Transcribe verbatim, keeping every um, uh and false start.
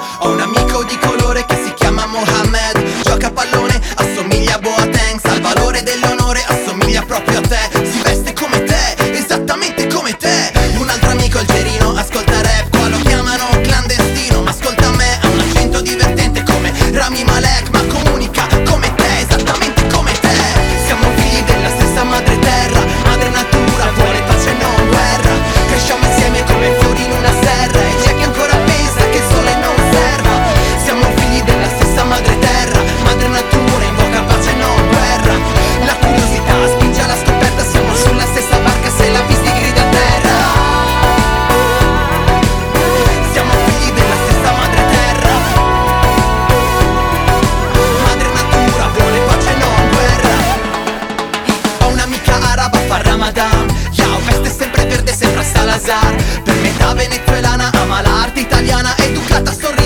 Ho un amico di colore che si chiama Mohammed, gioca a pallone, assomiglia a Boateng, sa il valore dell'onore, assomiglia proprio a te, si veste come te, esattamente come te. Un altro amico algerino ascolta rap, qua lo chiamano clandestino, ma ascolta me, ha un accento divertente come Rami Malek, ma comunica come te, esattamente come te. Siamo figli della stessa madre terra, madre natura vuole pace e non guerra. Cresciamo insieme come fiori in una serra, e c'è chi ancora pensa che il sole non serva. Siamo figli della stessa madre terra, madre natura invoca pace e non guerra. La curiosità spinge alla scoperta, siamo sulla stessa barca, se la visti grida a terra. Siamo figli della stessa madre terra, madre natura vuole pace e non guerra. Ho un'amica araba, fa Ramadan, Yao, veste sempre verde, sembra Salazar. Per metà venezuelana, ama l'arte italiana, educata, sorridente